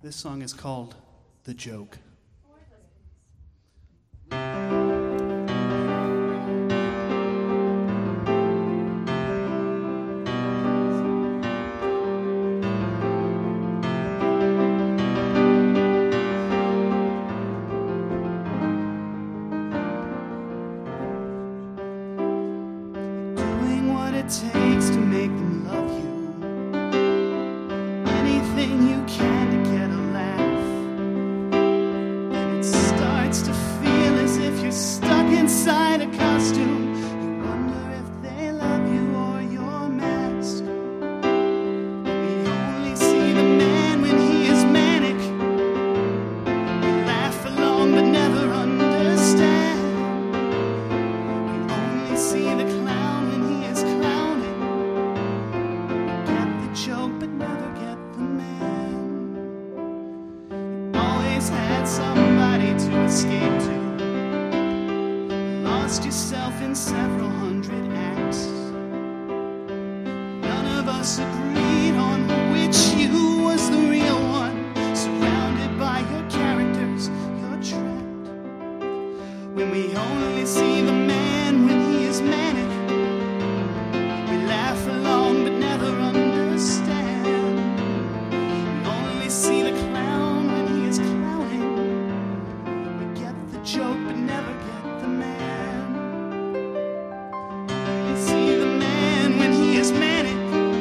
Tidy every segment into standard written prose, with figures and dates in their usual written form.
This song is called The Joke. It takes to make them love you. Anything you can to get a laugh. And it starts to feel as if you're stuck inside a costume. You wonder if they love you or you're masked. We only see the man when he is manic. We laugh along but never understand. We only see the clown when he is clowning. Get the joke but never get the man. You always had somebody to escape to. Lost yourself in several hundred acts. None of us agreed on which you was the real one. Surrounded by your characters, you're trapped. When we only see the man when he is manic. We laugh along but never understand. We only see the clown when he is clowning. We get the joke but never get the man. We see the man when he is manic.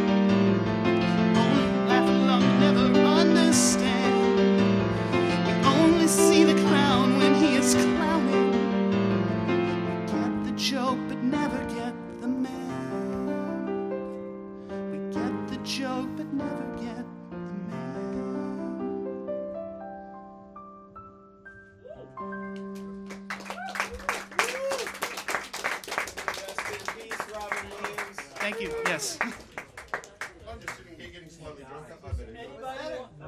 Only laugh along but never understand. We only see the clown when he is clowning. We get the joke but never get the man. We get the joke but never get the man. Thank you. Yes. I'm just sitting here getting slightly drunk.